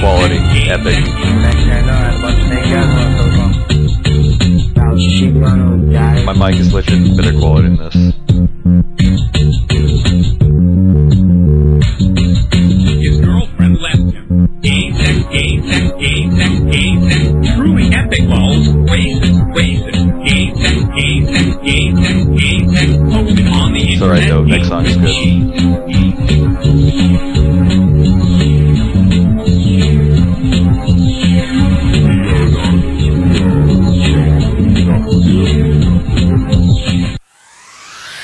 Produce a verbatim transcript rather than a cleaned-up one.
quality, epic. My mic is legit better quality than this. His girlfriend left him. Gay sex, gay sex, gay sex, gay sex. Truly epic balls. Racist, racist. Gay sex, gay sex, gay sex, gay sex. Posted on the internet. It's alright though, next song is good.